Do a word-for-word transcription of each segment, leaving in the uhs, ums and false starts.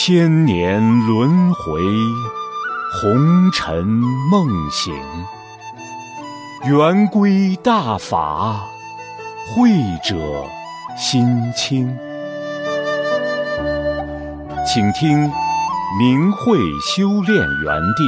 千年轮回，红尘梦醒。圆规大法，慧者心清。请听明慧修炼园地。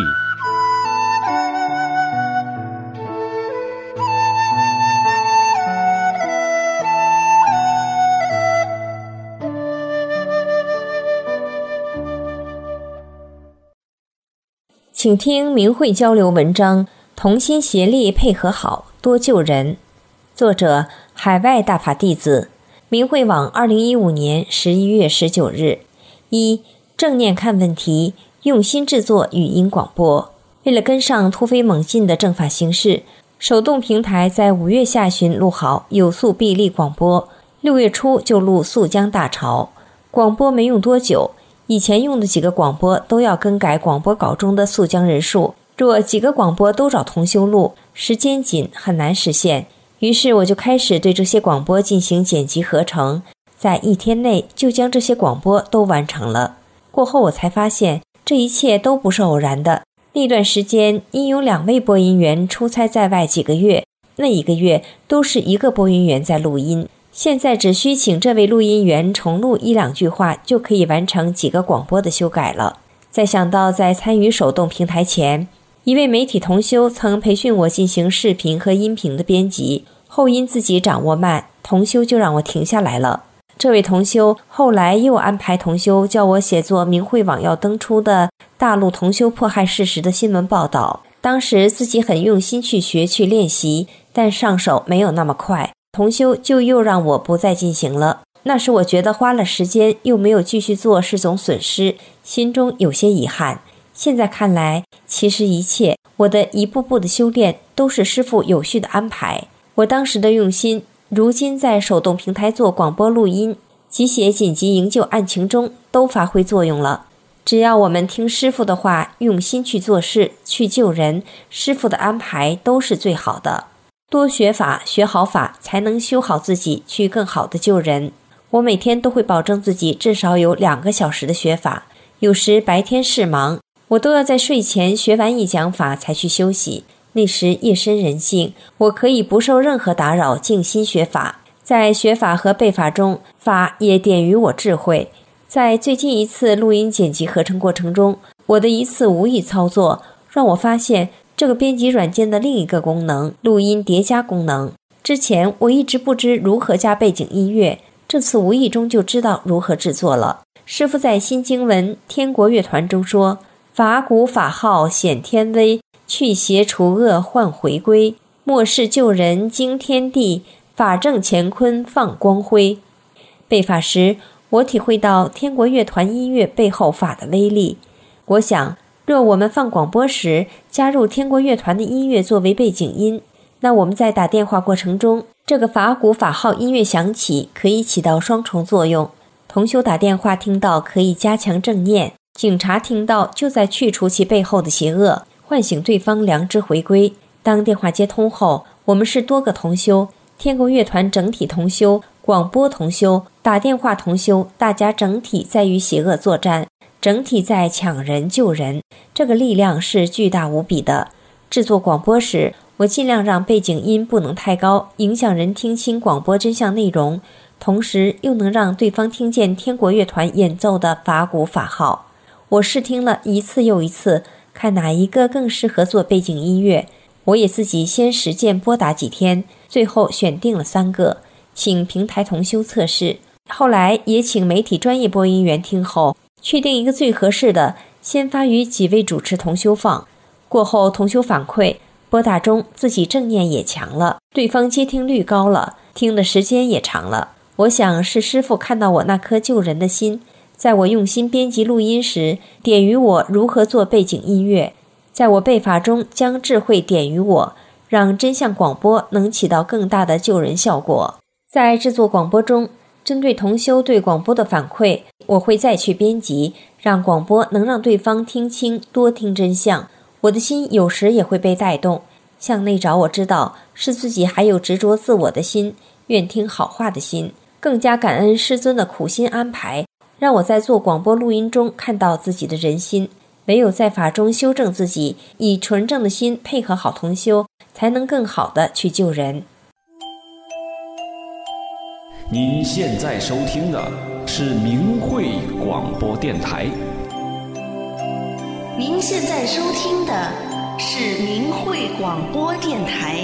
请听明慧交流文章，同心协力配合好，多救人。作者：海外大法弟子，明慧网二零一五年十一月十九日。一、正念看问题，用心制作语音广播。为了跟上突飞猛进的正法形势，手动平台在五月下旬录好有素必立广播，六月初就录速江大潮。广播没用多久，以前用的几个广播都要更改广播稿中的速江人数，若几个广播都找同修录，时间紧，很难实现。于是我就开始对这些广播进行剪辑合成，在一天内就将这些广播都完成了。过后我才发现，这一切都不是偶然的。那段时间因有两位播音员出差在外几个月，那一个月都是一个播音员在录音。现在只需请这位录音员重录一两句话，就可以完成几个广播的修改了。再想到在参与手动平台前，一位媒体同修曾培训我进行视频和音频的编辑，后因自己掌握慢，同修就让我停下来了。这位同修后来又安排同修叫我写作明慧网要登出的大陆同修迫害事实的新闻报道。当时自己很用心去学去练习，但上手没有那么快，同修就又让我不再进行了。那时我觉得花了时间又没有继续做是种损失，心中有些遗憾。现在看来，其实一切我的一步步的修炼都是师父有序的安排。我当时的用心，如今在手动平台做广播录音及写紧急营救案情中都发挥作用了。只要我们听师父的话，用心去做事，去救人，师父的安排都是最好的。多学法，学好法，才能修好自己，去更好的救人。我每天都会保证自己至少有两个小时的学法，有时白天事忙，我都要在睡前学完一讲法才去休息。那时夜深人静，我可以不受任何打扰，静心学法。在学法和背法中，法也点于我智慧。在最近一次录音剪辑合成过程中，我的一次无意操作，让我发现这个编辑软件的另一个功能，录音叠加功能。之前我一直不知如何加背景音乐，这次无意中就知道如何制作了。师父在新经文天国乐团中说，法鼓法号显天威，去邪除恶换回归，末世救人惊天地，法正乾坤放光辉。背法时，我体会到天国乐团音乐背后法的威力。我想，若我们放广播时加入天国乐团的音乐作为背景音，那我们在打电话过程中，这个法鼓法号音乐响起，可以起到双重作用。同修打电话听到可以加强正念，警察听到就在去除其背后的邪恶，唤醒对方良知回归。当电话接通后，我们是多个同修，天国乐团整体同修，广播同修，打电话同修，大家整体在与邪恶作战，整体在抢人救人，这个力量是巨大无比的。制作广播时，我尽量让背景音不能太高，影响人听清广播真相内容，同时又能让对方听见天国乐团演奏的法鼓法号。我试听了一次又一次，看哪一个更适合做背景音乐。我也自己先实践拨打几天，最后选定了三个，请平台同修测试。后来也请媒体专业播音员听后，确定一个最合适的，先发于几位主持同修放。过后同修反馈，拨打中自己正念也强了，对方接听率高了，听的时间也长了。我想是师父看到我那颗救人的心，在我用心编辑录音时，点于我如何做背景音乐，在我背法中将智慧点于我，让真相广播能起到更大的救人效果。在制作广播中，针对同修对广播的反馈，我会再去编辑，让广播能让对方听清，多听真相。我的心有时也会被带动，向内找我知道是自己还有执着自我的心，愿听好话的心，更加感恩师尊的苦心安排， 让我在做广播录音中看到自己的人心。唯有在法中修正自己，以纯正的心配合好同修，才能更好地去救人。 您现在收听的是明慧广播电台。 您现在收听的是明慧广播电台。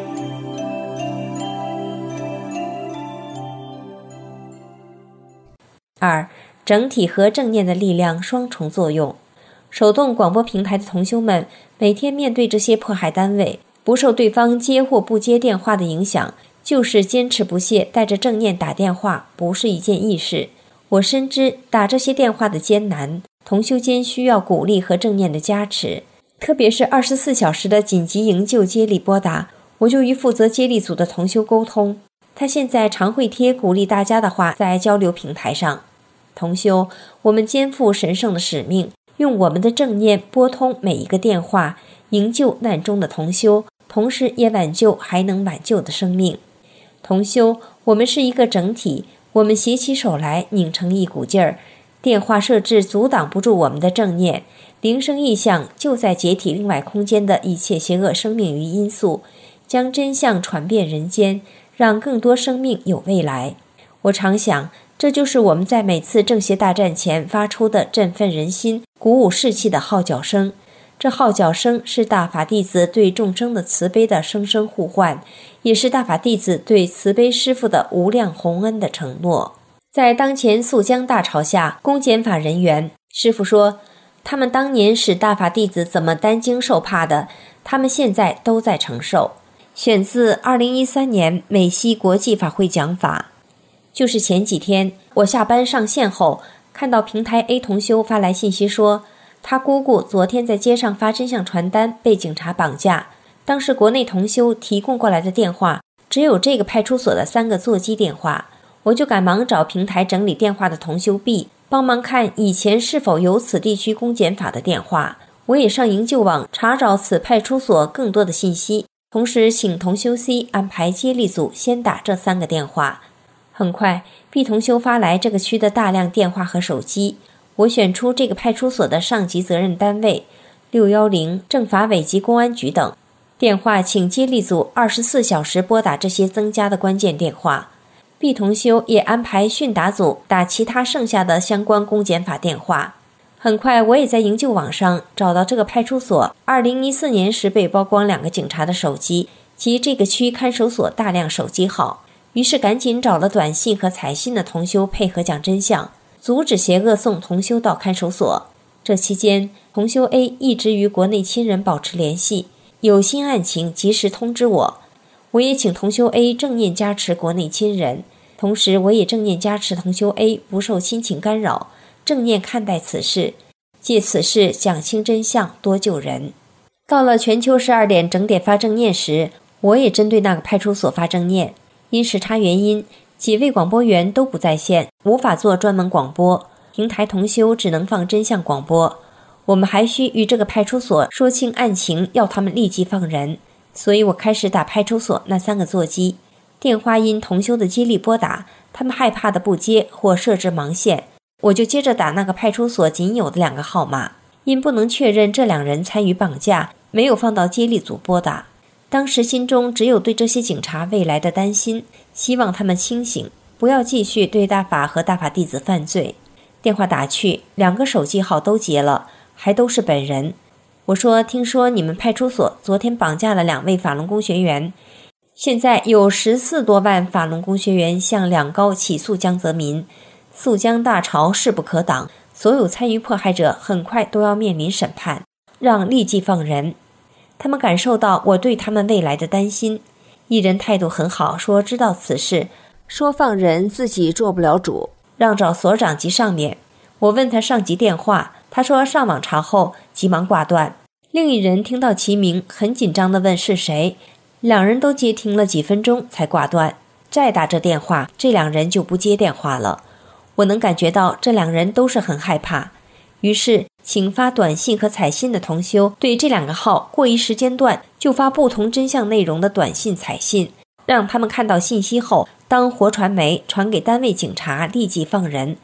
二、整体和正念的力量双重作用。手动广播平台的同修们每天面对这些迫害单位，不受对方接或不接电话的影响，就是坚持不懈带着正念打电话，不是一件易事。我深知打这些电话的艰难，同修间需要鼓励和正念的加持，特别是二十四小时的紧急营救接力拨打，我就与负责接力组的同修沟通，他现在常会贴鼓励大家的话在交流平台上。同修，我们肩负神圣的使命，用我们的正念拨通每一个电话，营救难中的同修，同时也挽救还能挽救的生命。同修，我们是一个整体，我们携起手来拧成一股劲儿，电话设置阻挡不住我们的正念，铃声异响就在解体另外空间的一切邪恶生命与因素，将真相传遍人间，让更多生命有未来。我常想，这就是我们在每次正邪大战前发出的振奋人心、鼓舞士气的号角声。这号角声是大法弟子对众生的慈悲的声声呼唤，也是大法弟子对慈悲师父的无量宏恩的承诺。在当前肃江大潮下，公检法人员，师父说，他们当年使大法弟子怎么担惊受怕的，他们现在都在承受。选自二零一三年美西国际法会讲法。就是前几天我下班上线后，看到平台 A 同修发来信息说，他姑姑昨天在街上发真相传单被警察绑架，当时国内同修提供过来的电话只有这个派出所的三个座机电话，我就赶忙找平台整理电话的同修 B 帮忙看以前是否有此地区公检法的电话。我也上营救网查找此派出所更多的信息，同时请同修 C 安排接力组先打这三个电话。很快 B 同修发来这个区的大量电话和手机，我选出这个派出所的上级责任单位六一零政法委及公安局等，电话请接力组二十四小时拨打这些增加的关键电话。 B 同修也安排训打组打其他剩下的相关公检法电话。很快我也在营救网上找到这个派出所二零一四年时被曝光两个警察的手机及这个区看守所大量手机号，于是赶紧找了短信和彩信的同修配合讲真相，阻止邪恶送同修到看守所。这期间同修 A 一直与国内亲人保持联系，有新案情及时通知我。我也请同修 A 正念加持国内亲人，同时我也正念加持同修 A 不受亲情干扰，正念看待此事，借此事讲清真相，多救人。到了全球十二点整点发正念时，我也针对那个派出所发正念。因时差原因，几位广播员都不在线，无法做专门广播，平台同修只能放真相广播。我们还需与这个派出所说清案情，要他们立即放人。所以我开始打派出所那三个座机，电话因同修的接力拨打，他们害怕的不接或设置盲线，我就接着打那个派出所仅有的两个号码，因不能确认这两人参与绑架，没有放到接力组拨打。当时心中只有对这些警察未来的担心，希望他们清醒，不要继续对大法和大法弟子犯罪。电话打去，两个手机号都接了，还都是本人。我说，听说你们派出所昨天绑架了两位法轮功学员，现在有十四多万法轮功学员向两高起诉江泽民，肃江大潮势不可挡，所有参与迫害者很快都要面临审判，让立即放人。他们感受到我对他们未来的担心，一人态度很好，说知道此事，说放人自己做不了主，让找所长及上面。我问他上级电话，他说上网查后急忙挂断。另一人听到其名，很紧张地问是谁，两人都接听了几分钟才挂断。再打这电话，这两人就不接电话了。我能感觉到这两人都是很害怕，于是请发短信和彩信的同修对这两个号过一时间段就发不同真相内容的短信彩信，让他们看到信息后当活传媒传给单位警察，立即放人。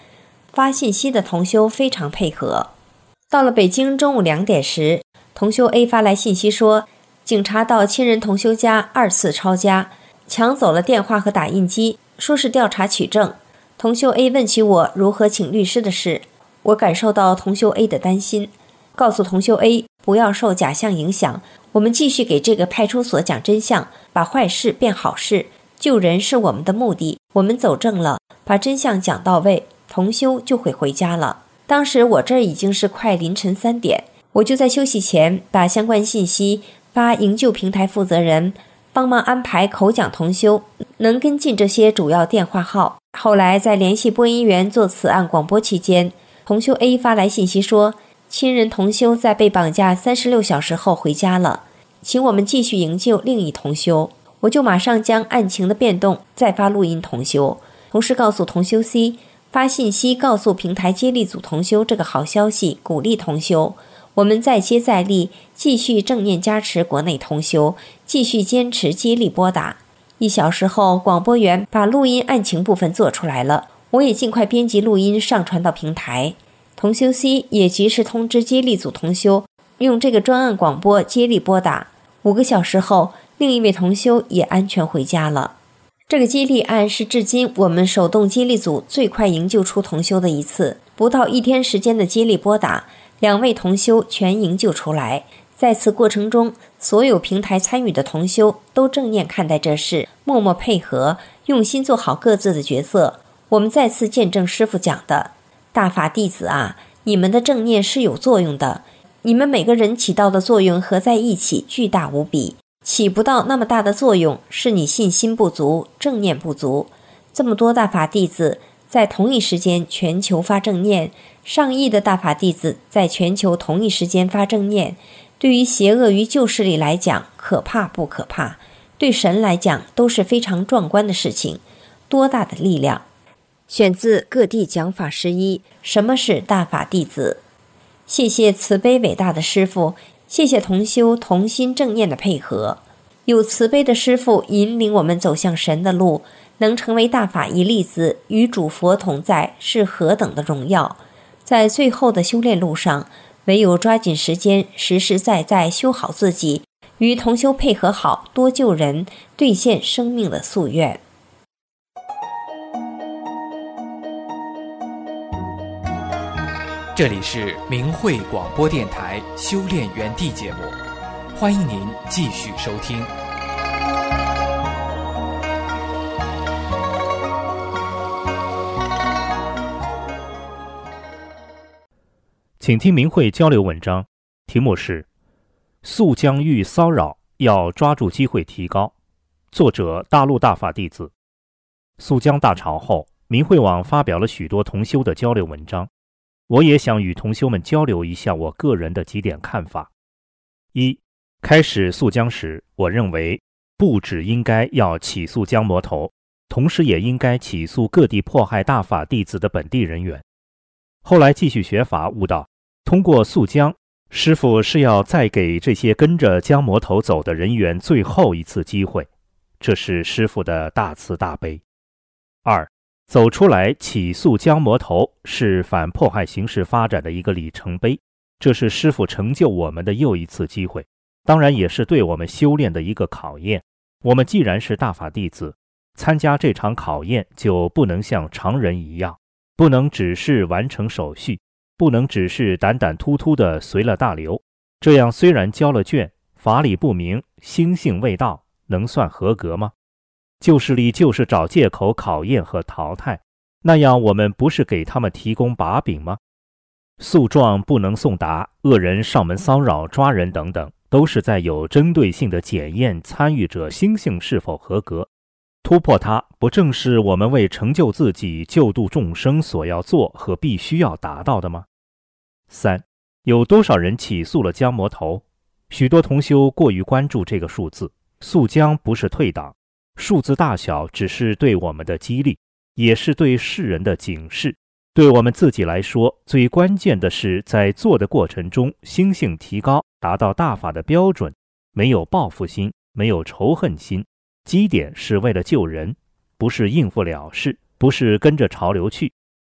发信息的同修非常配合。到了北京中午两点时，同修 A 发来信息说，警察到亲人同修家二次抄家，抢走了电话和打印机，说是调查取证。同修 A 问起我如何请律师的事，我感受到同修 A 的担心，告诉同修 A 不要受假象影响，我们继续给这个派出所讲真相，把坏事变好事，救人是我们的目的，我们走正了，把真相讲到位，同修就会回家了。当时我这儿已经是快凌晨三点，我就在休息前把相关信息发营救平台负责人，帮忙安排口讲同修，能跟进这些主要电话号。后来在联系播音员做此案广播期间，同修 A 发来信息说，亲人同修在被绑架三十六小时后回家了，请我们继续营救另一同修。我就马上将案情的变动再发录音同修，同时告诉同修 C 发信息告诉平台接力组同修这个好消息，鼓励同修。我们再接再厉，继续正念加持国内同修，继续坚持接力拨打。一小时后，广播员把录音案情部分做出来了，我也尽快编辑录音上传到平台。同修 C 也及时通知接力组同修，用这个专案广播接力拨打。五个小时后，另一位同修也安全回家了。这个接力案是至今我们手动接力组最快营救出同修的一次，不到一天时间的接力拨打，两位同修全营救出来。在此过程中，所有平台参与的同修都正念看待这事，默默配合，用心做好各自的角色。我们再次见证师父讲的，大法弟子啊，你们的正念是有作用的，你们每个人起到的作用合在一起巨大无比，起不到那么大的作用是你信心不足，正念不足。这么多大法弟子在同一时间全球发正念，上亿的大法弟子在全球同一时间发正念，对于邪恶与旧势力来讲，可怕不可怕？对神来讲都是非常壮观的事情，多大的力量！选自各地讲法师一，什么是大法弟子？谢谢慈悲伟大的师父，谢谢同修同心正念的配合。有慈悲的师父引领我们走向神的路，能成为大法一粒子，与主佛同在，是何等的荣耀！在最后的修炼路上，唯有抓紧时间，实实在在修好自己，与同修配合好，多救人，兑现生命的夙愿。 这里是明慧广播电台修炼园地节目，欢迎您继续收听。 请听明慧交流文章，题目是速将遇骚扰，要抓住机会提高。作者大陆大法弟子。肃江大潮后，明慧网发表了许多同修的交流文章，我也想与同修们交流一下我个人的几点看法。一，开始肃江时，我认为不只应该要起诉江魔头，同时也应该起诉各地迫害大法弟子的本地人员。后来继续学法悟道，通过肃江，师父是要再给这些跟着江魔头走的人员最后一次机会，这是师父的大慈大悲。二，走出来起诉江魔头是反迫害形势发展的一个里程碑，这是师父成就我们的又一次机会，当然也是对我们修炼的一个考验。我们既然是大法弟子，参加这场考验就不能像常人一样，不能只是完成手续，不能只是胆胆突突地随了大流，这样虽然交了卷，法理不明，心性未到，能算合格吗？旧势力就是找借口考验和淘汰，那样我们不是给他们提供把柄吗？诉状不能送达，恶人上门骚扰抓人等等，都是在有针对性的检验参与者心性是否合格。突破它，不正是我们为成就自己、救度众生所要做和必须要达到的吗？三，有多少人起诉了江魔头？许多同修过于关注这个数字，诉江不是退档，数字大小只是对我们的激励，也是对世人的警示。对我们自己来说，最关键的是在做的过程中心性提高，达到大法的标准，没有报复心，没有仇恨心，基点是为了救人，不是应付了事，不是跟着潮流去。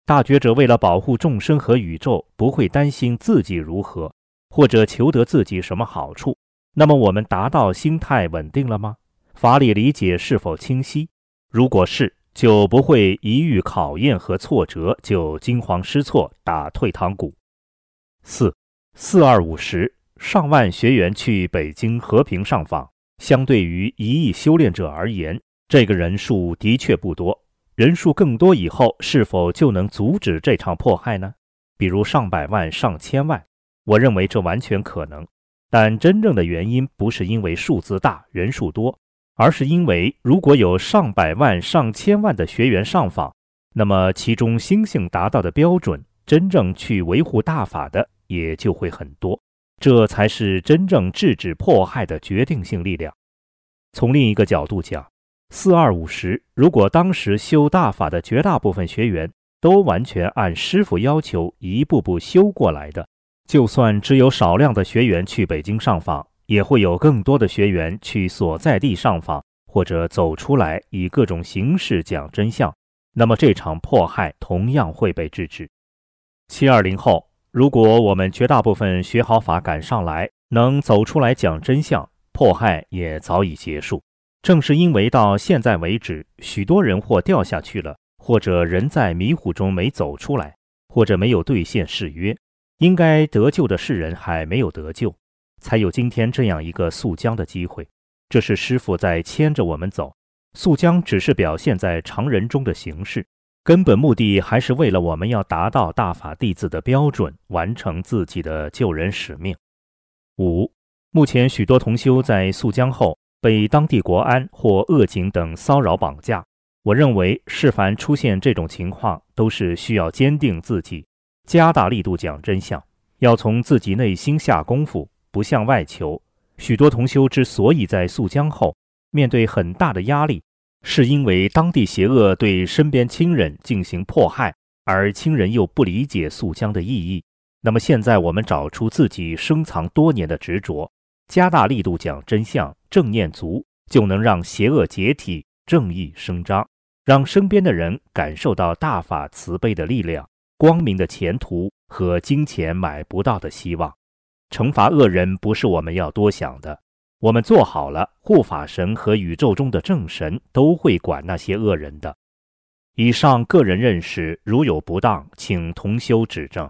大觉者为了保护众生和宇宙，不会担心自己如何，或者求得自己什么好处，那么我们达到心态稳定了吗？法理理解是否清晰？如果是，就不会一遇考验和挫折就惊慌失措，打退堂鼓。四四二五十，上万学员去北京和平上访，相对于一亿修炼者而言，这个人数的确不多。人数更多以后，是否就能阻止这场迫害呢？比如上百万、上千万，我认为这完全可能。但真正的原因不是因为数字大、人数多，而是因为如果有上百万、上千万的学员上访，那么其中心性达到的标准，真正去维护大法的也就会很多。这才是真正制止迫害的决定性力量。从另一个角度讲，四二五十，如果当时修大法的绝大部分学员都完全按师父要求一步步修过来的，就算只有少量的学员去北京上访，也会有更多的学员去所在地上访，或者走出来以各种形式讲真相，那么这场迫害同样会被制止。七二零后，如果我们绝大部分学好法赶上来，能走出来讲真相，迫害也早已结束。正是因为到现在为止，许多人或掉下去了，或者人在迷糊中没走出来，或者没有兑现誓约，应该得救的世人还没有得救，才有今天这样一个溯江的机会。这是师父在牵着我们走，溯江只是表现在常人中的形式，根本目的还是为了我们要达到大法弟子的标准，完成自己的救人使命。五，目前许多同修在溯江后被当地国安或恶警等骚扰绑架，我认为是凡出现这种情况，都是需要坚定自己，加大力度讲真相，要从自己内心下功夫，不向外求。许多同修之所以在溯江后面对很大的压力，是因为当地邪恶对身边亲人进行迫害，而亲人又不理解溯江的意义。那么现在我们找出自己深藏多年的执着，加大力度讲真相，正念足，就能让邪恶解体，正义伸张，让身边的人感受到大法慈悲的力量，光明的前途和金钱买不到的希望。惩罚恶人不是我们要多想的，我们做好了，护法神和宇宙中的正神都会管那些恶人的。以上个人认识如有不当，请同修指正。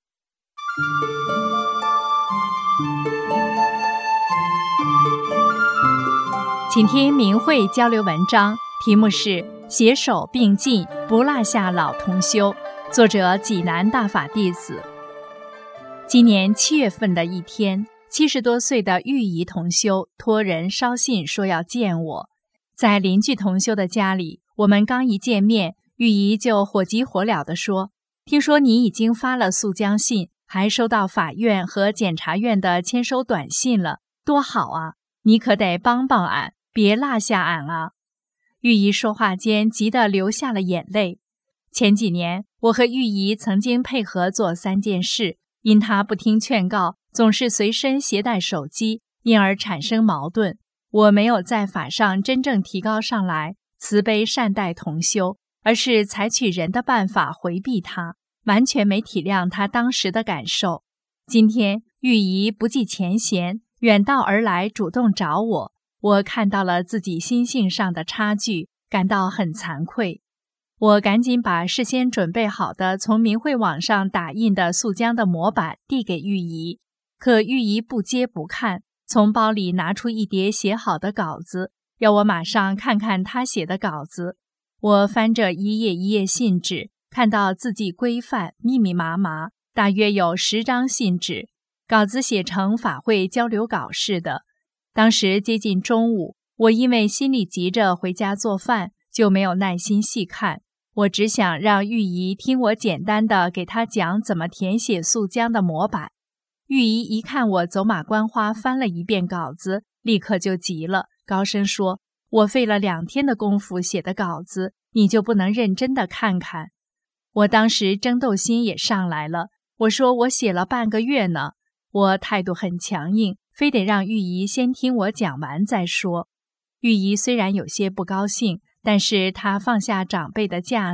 请听明慧交流文章，题目是携手并进，不落下老同修，作者济南大法弟子。今年七月份的一天，七十多岁的玉仪同修托人捎信说要见我，在邻居同修的家里，我们刚一见面，玉仪就火急火燎地说：听说你已经发了溯江信，还收到法院和检察院的签收短信了，多好啊！你可得帮帮俺，别落下俺啊！玉仪说话间急得流下了眼泪。前几年，我和玉仪曾经配合做三件事，因她不听劝告，总是随身携带手机，因而产生矛盾。我没有在法上真正提高上来，慈悲善待同修，而是采取人的办法回避他，完全没体谅他当时的感受。今天玉仪不计前嫌，远道而来主动找我，我看到了自己心性上的差距，感到很惭愧。我赶紧把事先准备好的从明慧网上打印的溯江的模板递给玉仪，可玉仪不接不看，从包里拿出一叠写好的稿子，要我马上看看他写的稿子。我翻着一页一页信纸，看到字迹规范，密密麻麻，大约有十张信纸，稿子写成法会交流稿似的。当时接近中午，我因为心里急着回家做饭，就没有耐心细看。我只想让玉仪听我简单的给她讲怎么填写溯江的模板。玉仪一看我走马观花翻了一遍稿子，立刻就急了，高声说：我费了两天的功夫写的稿子，你就不能认真的看看？我当时争斗心也上来了，我说我写了半个月呢。我态度很强硬，非得让玉仪先听我讲完再说。玉仪虽然有些不高兴，但是她放下长辈的架子，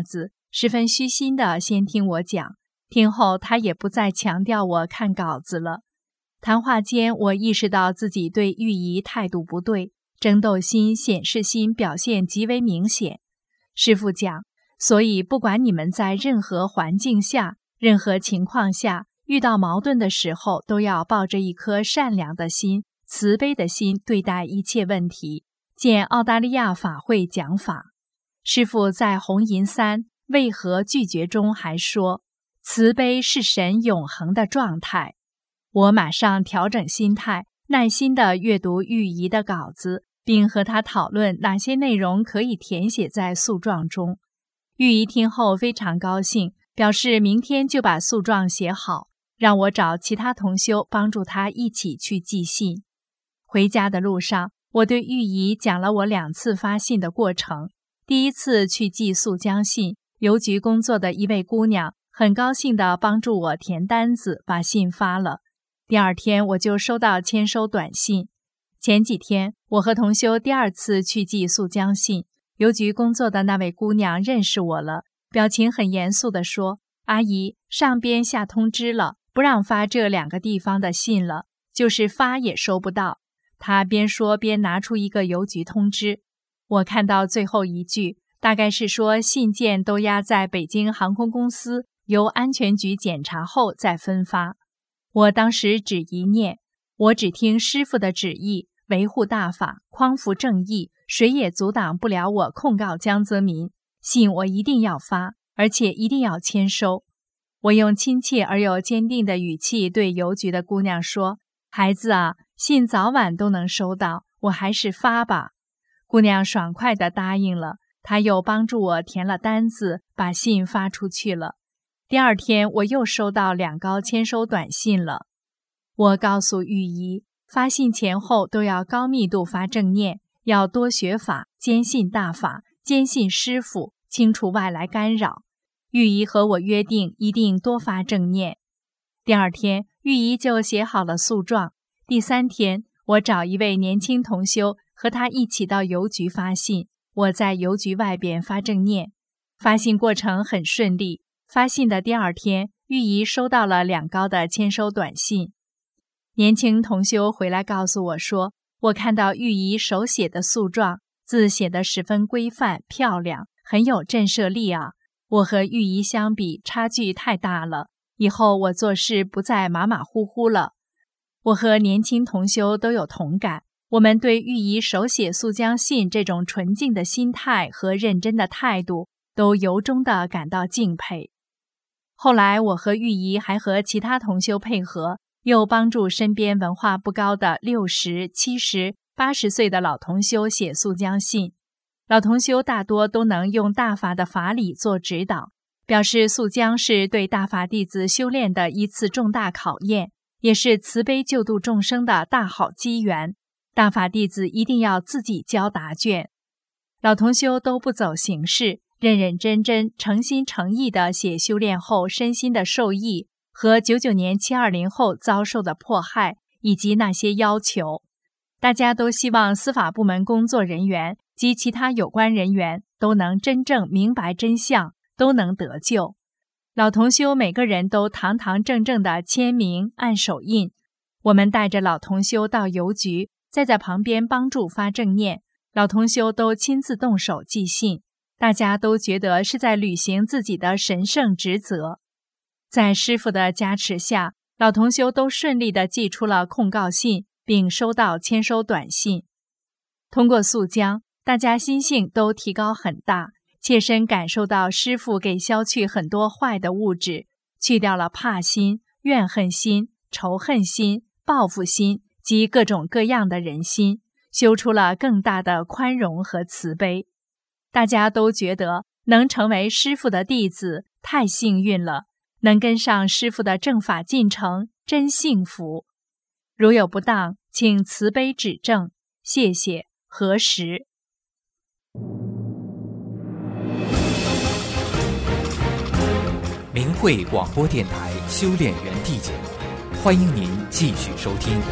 十分虚心地先听我讲，听后他也不再强调我看稿子了。谈话间，我意识到自己对玉仪态度不对，争斗心、显示心表现极为明显。师父讲，所以不管你们在任何环境下、任何情况下遇到矛盾的时候，都要抱着一颗善良的心、慈悲的心对待一切问题。见澳大利亚法会讲法。师父在红银三为何拒绝中还说，慈悲是神永恒的状态。我马上调整心态，耐心地阅读玉仪的稿子，并和他讨论哪些内容可以填写在诉状中。玉仪听后非常高兴，表示明天就把诉状写好，让我找其他同修帮助他一起去寄信。回家的路上，我对玉仪讲了我两次发信的过程。第一次去寄宿江信，邮局工作的一位姑娘很高兴地帮助我填单子，把信发了。第二天我就收到签收短信。前几天我和同修第二次去寄宿江信，邮局工作的那位姑娘认识我了，表情很严肃地说，阿姨，上边下通知了，不让发这两个地方的信了，就是发也收不到。她边说边拿出一个邮局通知，我看到最后一句，大概是说信件都压在北京航空公司，由安全局检查后再分发。我当时只一念，我只听师父的旨意，维护大法，匡扶正义，谁也阻挡不了我控告江泽民。信我一定要发，而且一定要签收。我用亲切而又坚定的语气对邮局的姑娘说，孩子啊，信早晚都能收到，我还是发吧。姑娘爽快地答应了，她又帮助我填了单子，把信发出去了。第二天我又收到两高签收短信了。我告诉玉仪，发信前后都要高密度发正念，要多学法，坚信大法，坚信师父，清除外来干扰。玉仪和我约定一定多发正念。第二天玉仪就写好了诉状。第三天我找一位年轻同修和他一起到邮局发信，我在邮局外边发正念。发信过程很顺利，发信的第二天，玉仪收到了两高的签收短信。年轻同修回来告诉我说，我看到玉仪手写的诉状，字写得十分规范漂亮，很有震慑力啊。我和玉仪相比差距太大了，以后我做事不再马马虎虎了。我和年轻同修都有同感，我们对玉仪手写诉江信这种纯净的心态和认真的态度，都由衷地感到敬佩。后来我和玉仪还和其他同修配合，又帮助身边文化不高的六十、七十、八十岁的老同修写诉江信。老同修大多都能用大法的法理做指导，表示诉江是对大法弟子修炼的一次重大考验，也是慈悲救度众生的大好机缘。大法弟子一定要自己交答卷。老同修都不走形式，认认真真、诚心诚意地写修炼后身心的受益和九九年七二零后遭受的迫害以及那些要求。大家都希望司法部门工作人员及其他有关人员都能真正明白真相，都能得救。老同修每个人都堂堂正正地签名按手印，我们带着老同修到邮局，再在旁边帮助发正念，老同修都亲自动手寄信，大家都觉得是在履行自己的神圣职责。在师父的加持下，老同修都顺利地寄出了控告信，并收到签收短信。通过诉江，大家心性都提高很大，切身感受到师父给消去很多坏的物质，去掉了怕心、怨恨心、仇恨心、报复心及各种各样的人心，修出了更大的宽容和慈悲。大家都觉得能成为师父的弟子太幸运了，能跟上师父的正法进程真幸福。如有不当，请慈悲指正，谢谢。何时？ 明慧广播电台修炼园地节目，欢迎您继续收听。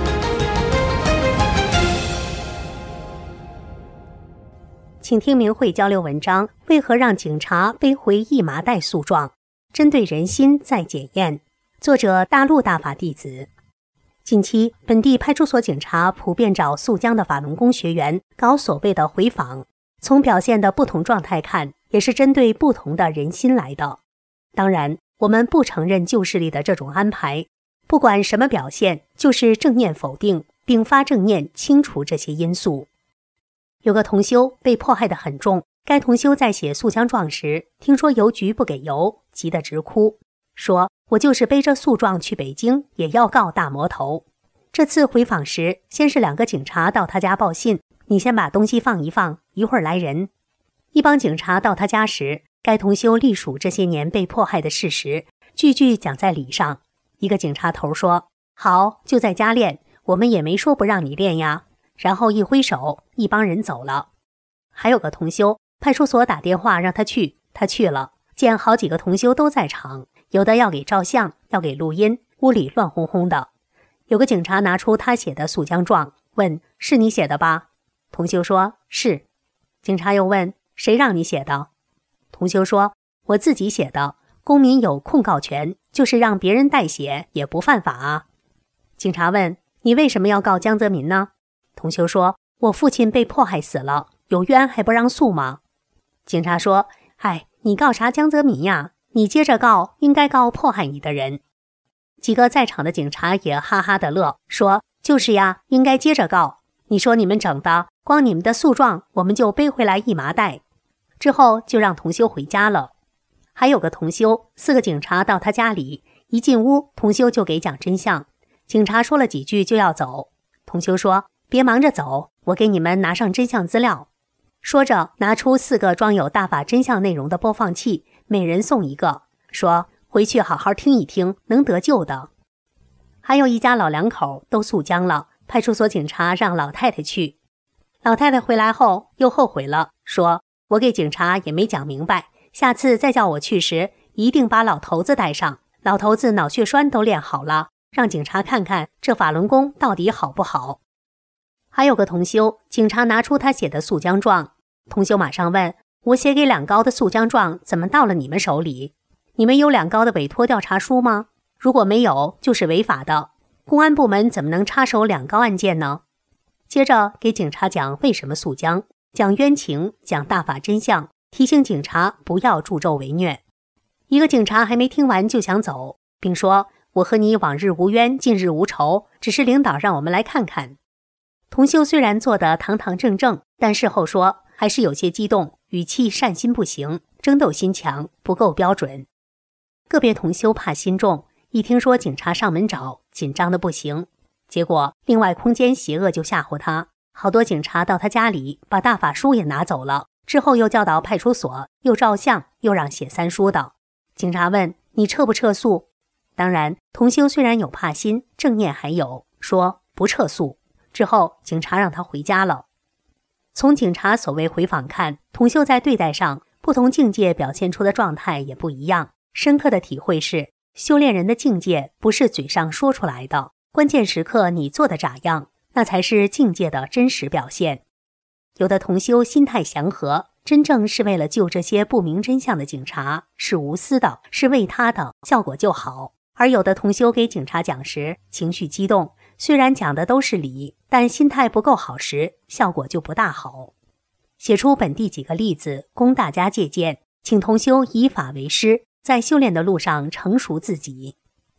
请听明慧交流文章：为何让警察背回一麻袋诉状？针对人心再检验。作者大陆大法弟子。近期，本地派出所警察普遍找宿江的法轮功学员搞所谓的回访，从表现的不同状态看，也是针对不同的人心来的。当然，我们不承认旧势力的这种安排，不管什么表现，就是正念否定，并发正念清除这些因素。有个同修被迫害得很重，该同修在写诉江状时，听说邮局不给邮，急得直哭，说我就是背着诉状去北京，也要告大魔头。这次回访时，先是两个警察到他家报信，你先把东西放一放，一会儿来人。一帮警察到他家时，该同修历数这些年被迫害的事实，句句讲在理上。一个警察头说，好，就在家练，我们也没说不让你练呀。然后一挥手，一帮人走了。还有个同修，派出所打电话让他去，他去了，见好几个同修都在场，有的要给照相，要给录音，屋里乱哄哄的。有个警察拿出他写的诉江状，问，是你写的吧？同修说，是。警察又问，谁让你写的？同修说，我自己写的，公民有控告权，就是让别人代写也不犯法啊。警察问，你为什么要告江泽民呢？同修说，我父亲被迫害死了，有冤还不让诉吗？警察说，哎，你告啥江泽民呀？你接着告，应该告迫害你的人。几个在场的警察也哈哈的乐，说，就是呀，应该接着告。你说你们整的，光你们的诉状，我们就背回来一麻袋。之后就让同修回家了。还有个同修，四个警察到他家里，一进屋，同修就给讲真相。警察说了几句就要走，同修说，别忙着走，我给你们拿上真相资料。说着拿出四个装有大法真相内容的播放器，每人送一个，说回去好好听一听，能得救的。还有一家老两口都诉江了，派出所警察让老太太去。老太太回来后又后悔了，说我给警察也没讲明白，下次再叫我去时，一定把老头子带上，老头子脑血栓都练好了，让警察看看这法轮功到底好不好。还有个同修，警察拿出他写的诉江状，同修马上问，我写给两高的诉江状怎么到了你们手里？你们有两高的委托调查书吗？如果没有，就是违法的。公安部门怎么能插手两高案件呢？接着给警察讲为什么诉江，讲冤情，讲大法真相，提醒警察不要助纣为虐。一个警察还没听完就想走，并说，我和你往日无冤，近日无仇，只是领导让我们来看看。同修虽然做得堂堂正正，但事后说还是有些激动，语气善心不行，争斗心强，不够标准。个别同修怕心重，一听说警察上门找，紧张的不行。结果另外空间邪恶就吓唬他，好多警察到他家里把大法书也拿走了，之后又叫到派出所，又照相，又让写三书的。警察问，你撤不撤诉？当然，同修虽然有怕心，正念还有，说不撤诉。之后警察让他回家了。从警察所谓回访看，同修在对待上不同境界表现出的状态也不一样。深刻的体会是，修炼人的境界不是嘴上说出来的，关键时刻你做的咋样，那才是境界的真实表现。有的同修心态祥和，真正是为了救这些不明真相的警察，是无私的，是为他的，效果就好。而有的同修给警察讲时，情绪激动，虽然讲的都是理，但心态不够好时，效果就不大好。写出本地几个例子供大家借鉴，请同修以法为师，在修炼的路上成熟自己。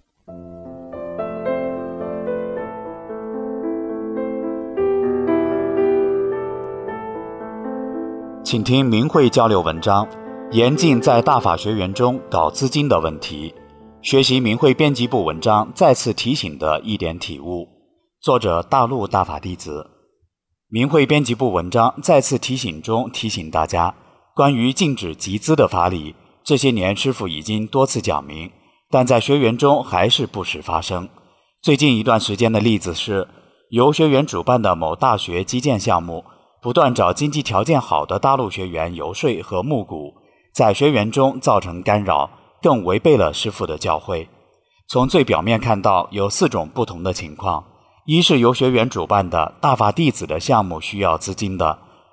请听明慧交流文章，严禁在大法学员中搞资金的问题。学习明慧编辑部文章再次提醒的一点体悟。作者大陆大法弟子。明慧编辑部文章再次提醒中提醒大家，关于禁止集资的法理，这些年师父已经多次讲明，但在学员中还是不时发生。最近一段时间的例子是，由学员主办的某大学基建项目，不断找经济条件好的大陆学员游说和募股，在学员中造成干扰，更违背了师父的教诲。从最表面看到有四种不同的情况：一是由学员主办的大法弟子的项目需要资金的；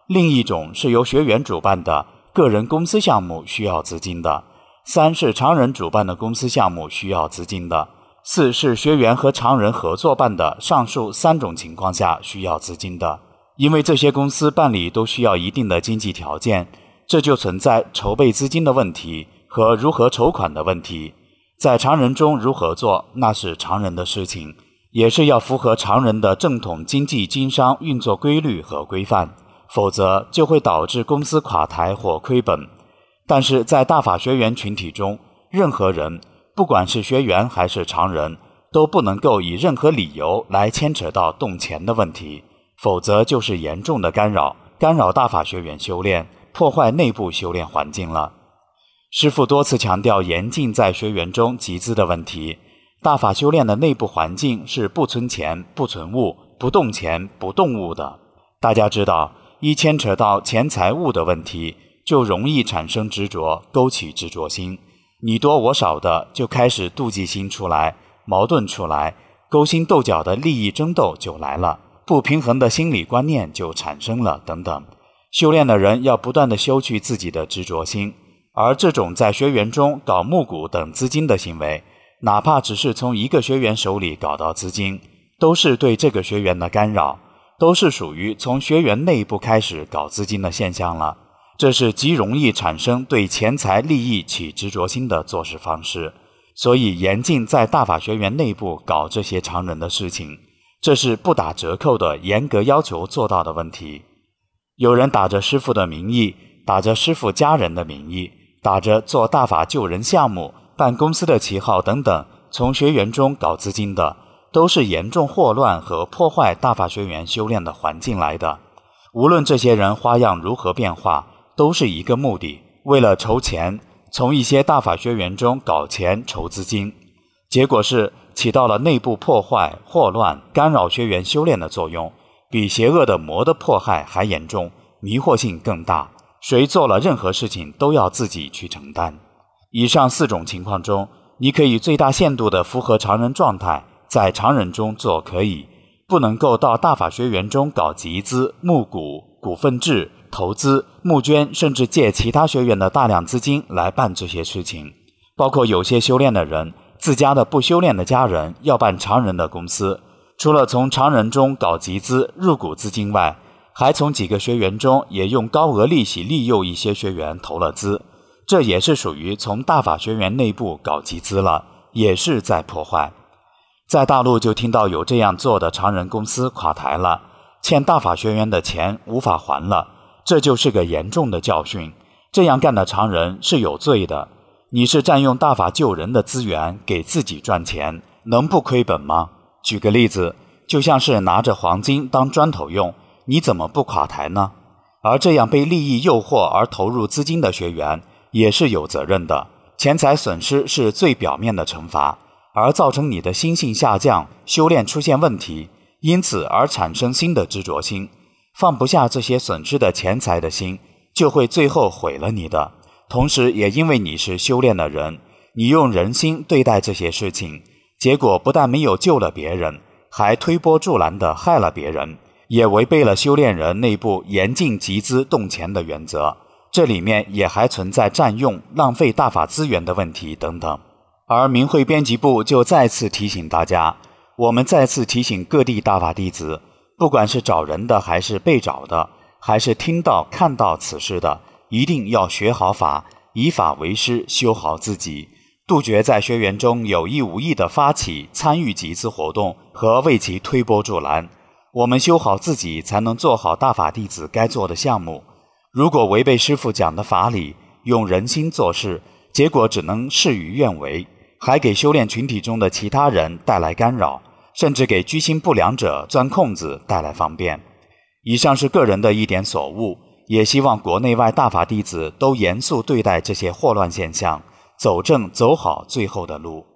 另一种是由学员主办的个人公司项目需要资金的，三是常人主办的公司项目需要资金的，四是学员和常人合作办的上述三种情况下需要资金的。因为这些公司办理都需要一定的经济条件，这就存在筹备资金的问题和如何筹款的问题。在常人中如何做，那是常人的事情，也是要符合常人的正统经济经商运作规律和规范，否则就会导致公司垮台或亏本。但是在大法学员群体中，任何人，不管是学员还是常人，都不能够以任何理由来牵扯到动钱的问题，否则就是严重的干扰，干扰大法学员修炼，破坏内部修炼环境了。师父多次强调严禁在学员中集资的问题。大法修炼的内部环境是不存钱、不存物、不动钱、不动物的。大家知道，一牵扯到钱财物的问题，就容易产生执着，勾起执着心。你多我少的，就开始妒忌心出来，矛盾出来，勾心斗角的利益争斗就来了，不平衡的心理观念就产生了，等等。修炼的人要不断地修去自己的执着心，而这种在学员中搞募股等资金的行为，哪怕只是从一个学员手里搞到资金，都是对这个学员的干扰，都是属于从学员内部开始搞资金的现象了。这是极容易产生对钱财利益起执着心的做事方式，所以严禁在大法学员内部搞这些常人的事情，这是不打折扣的严格要求做到的问题。有人打着师父的名义，打着师父家人的名义，打着做大法救人项目、办公司的旗号等等，从学员中搞资金的，都是严重祸乱和破坏大法学员修炼的环境来的。无论这些人花样如何变化，都是一个目的，为了筹钱，从一些大法学员中搞钱筹资金，结果是起到了内部破坏、祸乱、干扰学员修炼的作用，比邪恶的魔的迫害还严重，迷惑性更大，谁做了任何事情都要自己去承担。以上四种情况中，你可以最大限度地符合常人状态，在常人中做可以，不能够到大法学员中搞集资、募股、股份制、投资、募捐，甚至借其他学员的大量资金来办这些事情。包括有些修炼的人，自家的不修炼的家人要办常人的公司，除了从常人中搞集资、入股资金外，还从几个学员中也用高额利息利诱一些学员投了资，这也是属于从大法学员内部搞集资了，也是在破坏。在大陆就听到有这样做的常人公司垮台了，欠大法学员的钱无法还了，这就是个严重的教训。这样干的常人是有罪的，你是占用大法救人的资源给自己赚钱，能不亏本吗？举个例子，就像是拿着黄金当砖头用，你怎么不垮台呢？而这样被利益诱惑而投入资金的学员也是有责任的，钱财损失是最表面的惩罚，而造成你的心性下降，修炼出现问题，因此而产生新的执着心，放不下这些损失的钱财的心，就会最后毁了你的。同时也因为你是修炼的人，你用人心对待这些事情，结果不但没有救了别人，还推波助澜地害了别人，也违背了修炼人内部严禁集资动钱的原则。这里面也还存在占用、浪费大法资源的问题等等。而明慧编辑部就再次提醒大家，我们再次提醒各地大法弟子，不管是找人的还是被找的，还是听到看到此事的，一定要学好法，以法为师，修好自己，杜绝在学员中有意无意的发起参与集资活动和为其推波助澜。我们修好自己，才能做好大法弟子该做的项目。如果违背师父讲的法理，用人心做事，结果只能事与愿违，还给修炼群体中的其他人带来干扰，甚至给居心不良者钻空子带来方便。以上是个人的一点所悟，也希望国内外大法弟子都严肃对待这些祸乱现象，走正走好最后的路。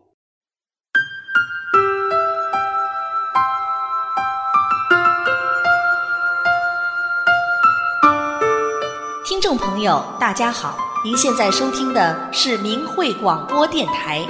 听众朋友大家好，您现在收听的是明慧广播电台。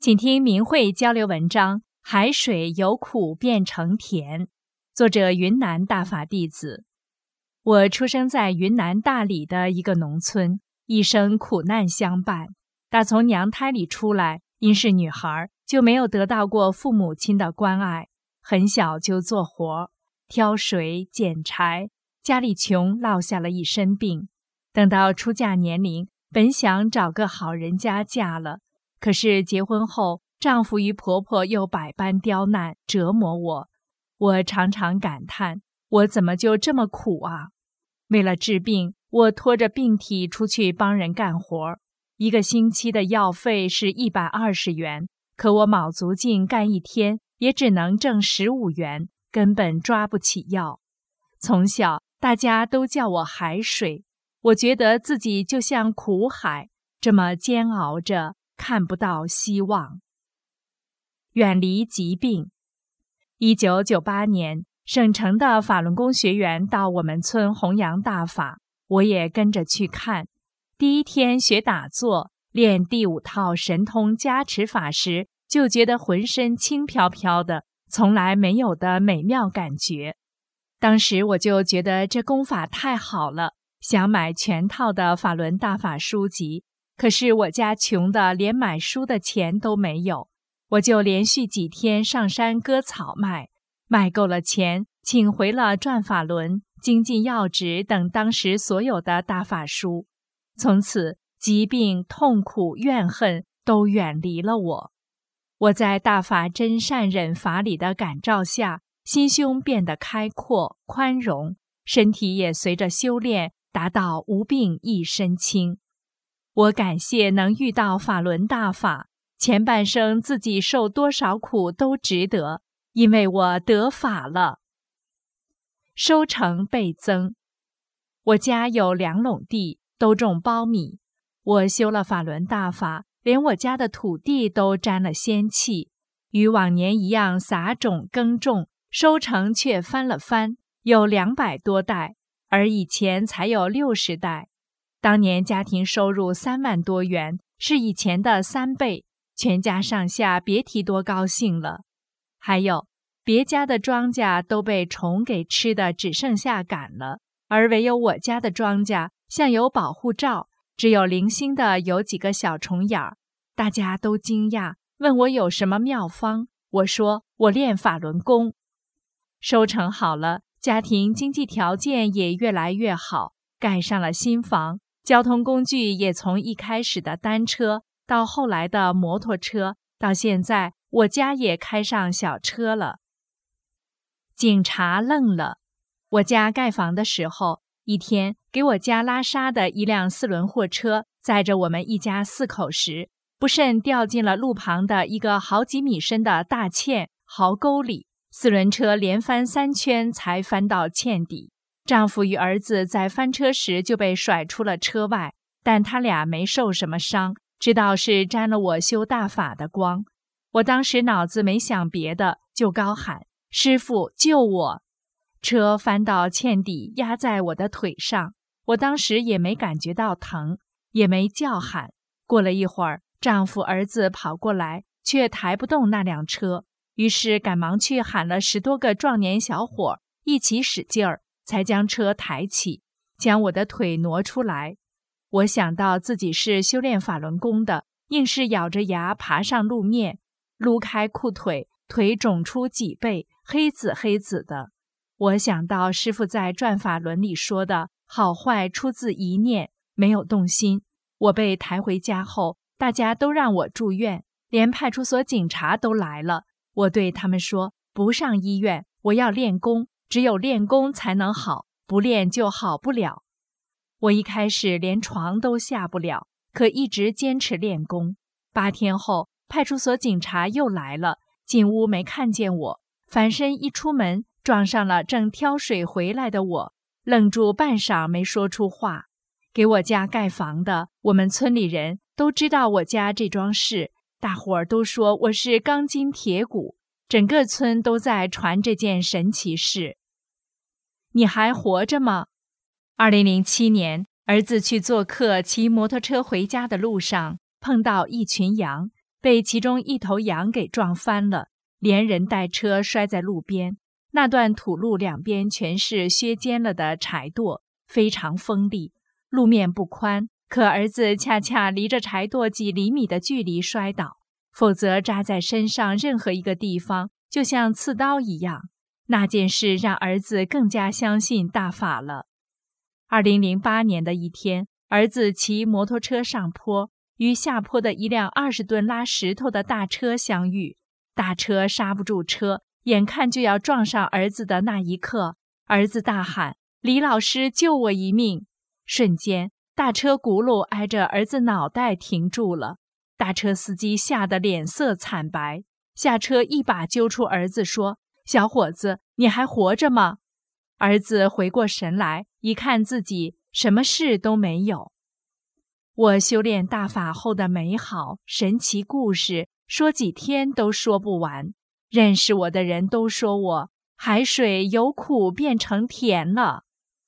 请听明慧交流文章《海水由苦变成甜》，作者云南大法弟子。我出生在云南大理的一个农村，一生苦难相伴。打从娘胎里出来，因是女孩，就没有得到过父母亲的关爱。很小就做活，挑水、捡柴，家里穷，落下了一身病。等到出嫁年龄，本想找个好人家嫁了，可是结婚后，丈夫与婆婆又百般刁难，折磨我。我常常感叹，我怎么就这么苦啊？为了治病，我拖着病体出去帮人干活，一个星期的药费是一百二十元，可我卯足劲干一天，也只能挣十五元，根本抓不起药。从小，大家都叫我海水，我觉得自己就像苦海，这么煎熬着，看不到希望。远离疾病。一九九八年，省城的法轮功学员到我们村弘扬大法，我也跟着去看。第一天学打坐，练第五套神通加持法时，就觉得浑身轻飘飘的，从来没有的美妙感觉。当时我就觉得这功法太好了，想买全套的法轮大法书籍，可是我家穷的连买书的钱都没有，我就连续几天上山割草卖，卖够了钱，请回了《转法轮》《精进要旨》等当时所有的大法书。从此，疾病、痛苦、怨恨都远离了我。我在大法真善忍法理的感召下，心胸变得开阔、宽容，身体也随着修炼达到无病一身轻。我感谢能遇到法轮大法，前半生自己受多少苦都值得，因为我得法了。收成倍增。我家有两垄地，都种苞米。我修了法轮大法，连我家的土地都沾了仙气，与往年一样撒种耕种，收成却翻了番，有两百多袋，而以前才有六十袋。当年家庭收入三万多元，是以前的三倍，全家上下别提多高兴了。还有，别家的庄稼都被虫给吃的只剩下杆了，而唯有我家的庄稼像有保护罩，只有零星的有几个小虫眼儿。大家都惊讶，问我有什么妙方，我说我练法轮功。收成好了，家庭经济条件也越来越好，盖上了新房，交通工具也从一开始的单车到后来的摩托车，到现在我家也开上小车了。警察愣了。我家盖房的时候，一天给我家拉沙的一辆四轮货车载着我们一家四口时，不慎掉进了路旁的一个好几米深的大堑壕沟里，四轮车连翻三圈才翻到堑底。丈夫与儿子在翻车时就被甩出了车外，但他俩没受什么伤，知道是沾了我修大法的光。我当时脑子没想别的，就高喊：师父救我！车翻到堑底，压在我的腿上，我当时也没感觉到疼，也没叫喊。过了一会儿，丈夫儿子跑过来，却抬不动那辆车，于是赶忙去喊了十多个壮年小伙，一起使劲儿，才将车抬起，将我的腿挪出来。我想到自己是修炼法轮功的，硬是咬着牙爬上路面，撸开裤腿，腿肿出几倍，黑紫黑紫的。我想到师父在《转法轮》里说的好坏出自一念，没有动心。我被抬回家后，大家都让我住院，连派出所警察都来了。我对他们说，不上医院，我要练功，只有练功才能好，不练就好不了。我一开始连床都下不了，可一直坚持练功。八天后，派出所警察又来了，进屋没看见我，反身一出门，撞上了正挑水回来的我，愣住半晌没说出话。给我家盖房的，我们村里人都知道我家这桩事，大伙儿都说我是钢筋铁骨，整个村都在传这件神奇事。你还活着吗？二零零七年，儿子去做客，骑摩托车回家的路上，碰到一群羊， 被其中一头羊给撞翻了，连人带车摔在路边。那段土路两边全是削尖了的柴垛，非常锋利，路面不宽，可儿子恰恰离着柴垛几厘米的距离摔倒，否则扎在身上任何一个地方就像刺刀一样。那件事让儿子更加相信大法了。二零零八年的一天，儿子骑摩托车上坡，与下坡的一辆二十吨拉石头的大车相遇，大车刹不住车，眼看就要撞上儿子的那一刻，儿子大喊：“李老师，救我一命！”瞬间，大车轱辘挨着儿子脑袋停住了。大车司机吓得脸色惨白，下车一把揪出儿子说：“小伙子，你还活着吗？”儿子回过神来，一看自己什么事都没有。我修炼大法后的美好神奇故事，说几天都说不完。认识我的人都说我海水由苦变成甜了。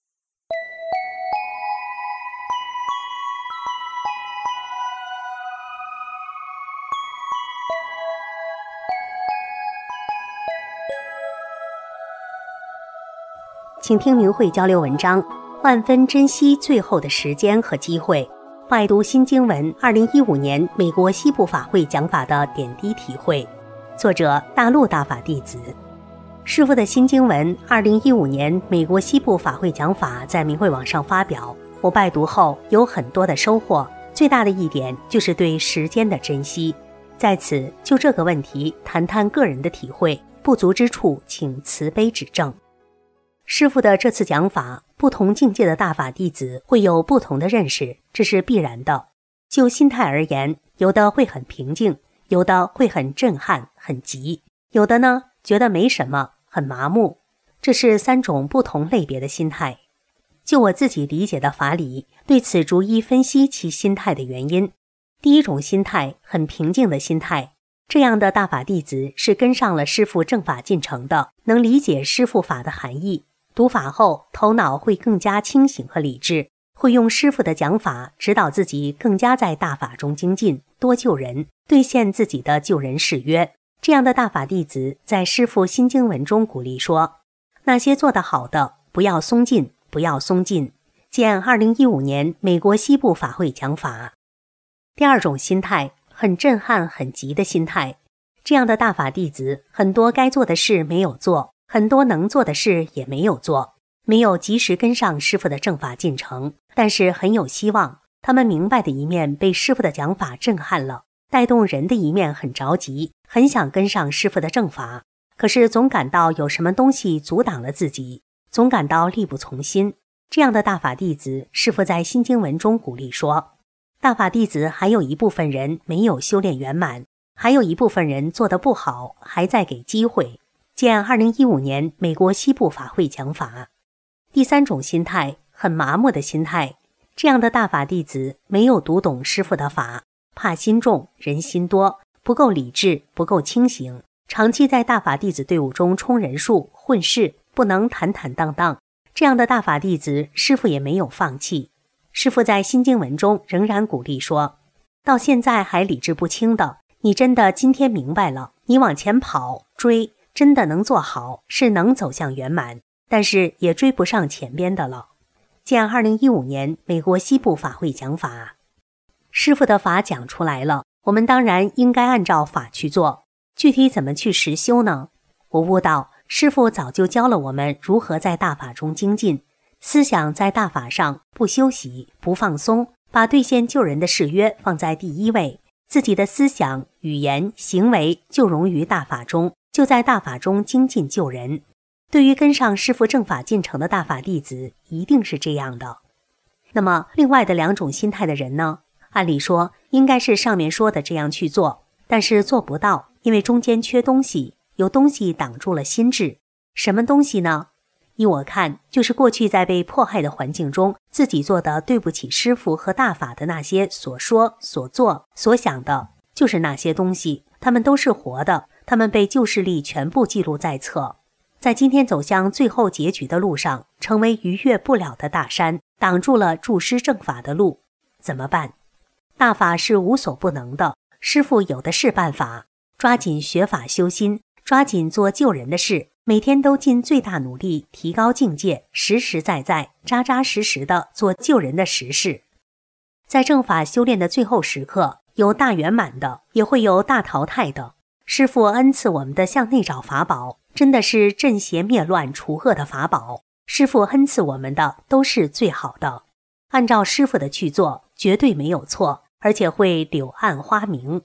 请听明慧交流文章，万分珍惜最后的时间和机会。拜读新经文二零一五年美国西部法会讲法的点滴体会，作者大陆大法弟子。师父的新经文二零一五年美国西部法会讲法在明慧网上发表，我拜读后有很多的收获，最大的一点就是对时间的珍惜。在此就这个问题谈谈个人的体会，不足之处请慈悲指正。师父的这次讲法，不同境界的大法弟子会有不同的认识，这是必然的。就心态而言，有的会很平静，有的会很震撼很急，有的呢觉得没什么，很麻木，这是三种不同类别的心态。就我自己理解的法理，对此逐一分析其心态的原因。第一种心态，很平静的心态，这样的大法弟子是跟上了师父正法进程的，能理解师父法的含义，读法后头脑会更加清醒和理智，会用师父的讲法指导自己更加在大法中精进，多救人，兑现自己的救人誓约。这样的大法弟子在师父新经文中鼓励说，那些做得好的不要松劲，不要松劲。见二零一五年美国西部法会讲法。第二种心态，很震撼很急的心态，这样的大法弟子很多该做的事没有做，很多能做的事也没有做，没有及时跟上师父的正法进程，但是很有希望，他们明白的一面被师父的讲法震撼了，带动人的一面很着急，很想跟上师父的正法，可是总感到有什么东西阻挡了自己，总感到力不从心。这样的大法弟子，师父在新经文中鼓励说，大法弟子还有一部分人没有修炼圆满，还有一部分人做得不好，还在给机会。见二零一五年美国西部法会讲法。第三种心态，很麻木的心态，这样的大法弟子没有读懂师父的法，怕心重，人心多，不够理智，不够清醒，长期在大法弟子队伍中充人数，混事，不能坦坦荡荡。这样的大法弟子，师父也没有放弃。师父在新经文中仍然鼓励说，到现在还理智不清的，你真的今天明白了，你往前跑追，真的能做好，是能走向圆满，但是也追不上前边的了。见二零一五年美国西部法会讲法。师父的法讲出来了，我们当然应该按照法去做，具体怎么去实修呢？我悟到师父早就教了我们如何在大法中精进，思想在大法上不休息不放松，把兑现救人的誓约放在第一位，自己的思想语言行为就融于大法中，就在大法中精进救人。对于跟上师父正法进程的大法弟子，一定是这样的。那么另外的两种心态的人呢，按理说应该是上面说的这样去做，但是做不到，因为中间缺东西，有东西挡住了心智。什么东西呢？依我看，就是过去在被迫害的环境中，自己做的对不起师父和大法的那些所说所做所想的，就是那些东西，他们都是活的，他们被旧势力全部记录在册，在今天走向最后结局的路上，成为逾越不了的大山，挡住了助师正法的路。怎么办？大法是无所不能的， 师父有的是办法，抓紧学法修心，抓紧做救人的事，每天都尽最大努力提高境界，实实在在、扎扎实实的做救人的实事。在正法修炼的最后时刻，有大圆满的，也会有大淘汰的。师父恩赐我们的向内找法宝，真的是镇邪灭乱除恶的法宝。师父恩赐我们的都是最好的，按照师父的去做，绝对没有错，而且会柳暗花明。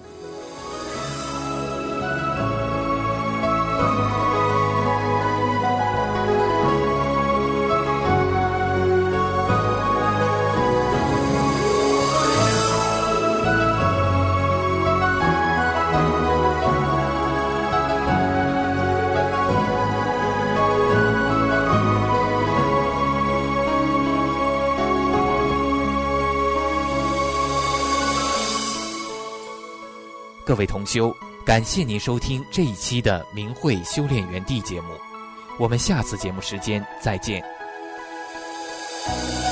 各位同修，感谢您收听这一期的明慧修炼园地节目，我们下次节目时间再见。